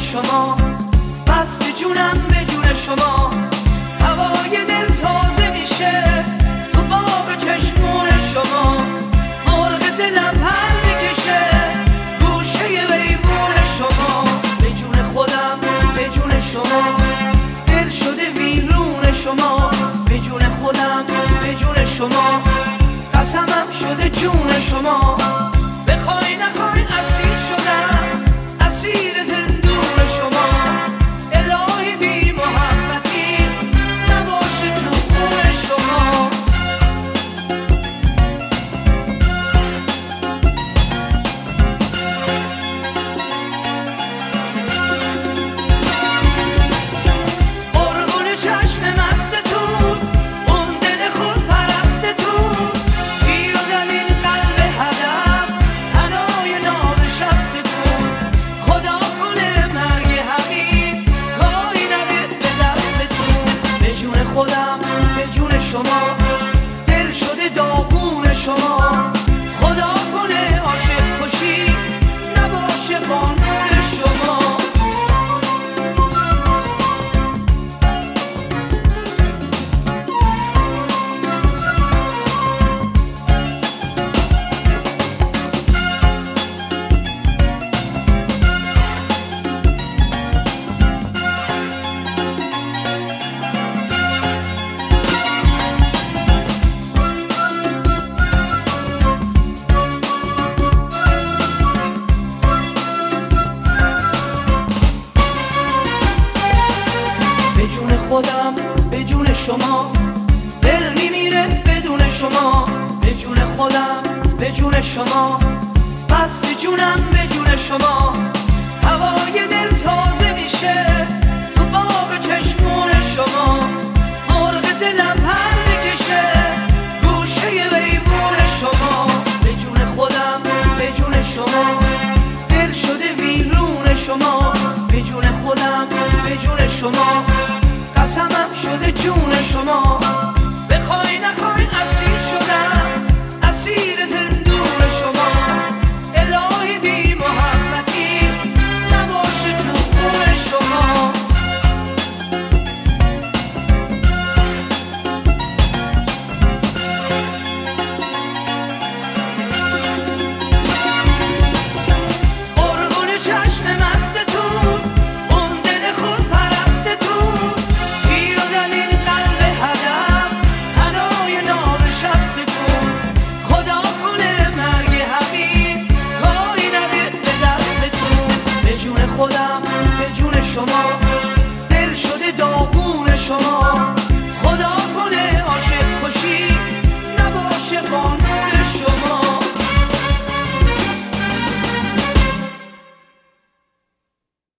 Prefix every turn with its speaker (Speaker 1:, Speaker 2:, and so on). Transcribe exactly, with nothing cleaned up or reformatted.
Speaker 1: شما، بست جونم به جون شما. هوای دل تازه میشه تو باغ چشمون شما، مرغ دلم پر میکشه گوشه ویمون شما. به جون خودم به جون شما، دل شده ویرون شما. به جون خودم به جون شما، قسمم شده جون شما. بخوای نخوای اسیر شدم، اسیر زندون شما. الهی بی محبتی نباشه تو خون شما. قربون چشم مستتون، اون دل خود پرستتون، گیر و دلیل قلب هدف هنای ناز شستتون. خدا کنه مرگ حقیق کاری نده به دستتون. به جون خودم به جون شما، دل شده داغون شما. خدا کنه عاشق کشی نباشه قانون شما. خودم به جون شما، دل میمیره بدون شما. به جون خودم به جون شما، بست جونم به جون شما. هوای دل تازه میشه تو باغ چشمون شما، مرغ دلم پر میکشه گوشه ویمون شما. به جون خودم به جون شما، دل شده ویرون شما. به جون خودم به جون شما، قسمم شده جون شما.